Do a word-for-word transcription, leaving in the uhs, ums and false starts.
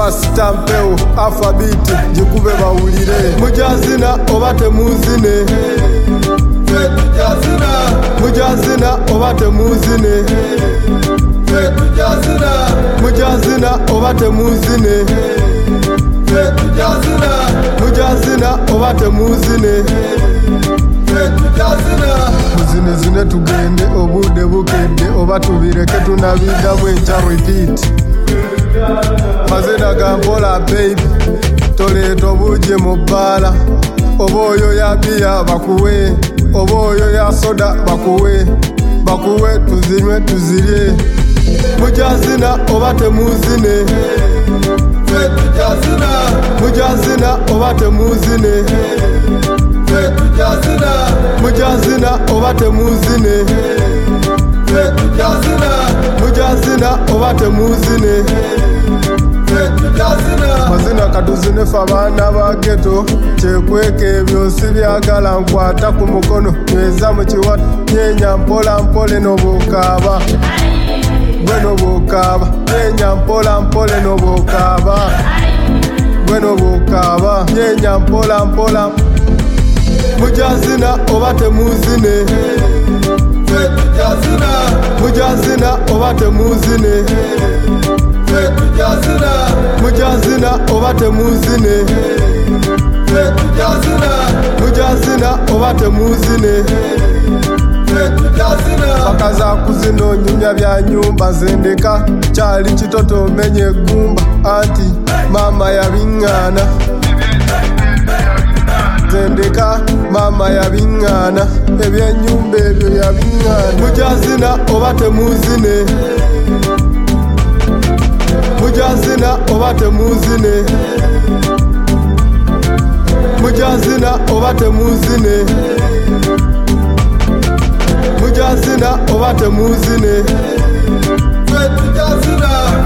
Stampeo alphabet jikube bawulire mujazina oba temuzine tujazina mujazina oba temuzine tujazina mujazina oba temuzine tujazina mujazina oba temuzine tujazina muzine zine tugende obude bukedde oba tubireke tunabidda bwenkya repeat mazina gampola baby toleeta obuje mu bbaala oba oyo ya biya bakuwe oba oyo ya soda bakuwe bakuwe tuzinywe tuzirye mujazina oba temuzine tujazina mujazina oba temuzine tujazina mujazina oba temuzine tujazina mujazina oba temuzine mazina katuzine fe abaana ba geto kyekweka ebyo si byagala nkwata ku mukono nyweza mu kiwato nyenya mpola mpole n'obukaaba gwe n'obukaaba nyenya mpola mpole n'obukaaba gwe n'obukaaba nyenya mpola mpola mujazina oba temuzine tujazina mujazina oba temuzine tujazina mujazina oba temuzine tujazina mujazina oba temuzine tujazina bakaza kuzino nyumya bya nyumba zendeka kyali kitoto menye egumba anti mama yabingana zendeka mama yabingana ebyenyumba ebyo yabingana mujazina oba temuzine mujazina oba temuzine mujazina oba temuzine mujazina oba temuzine tujazina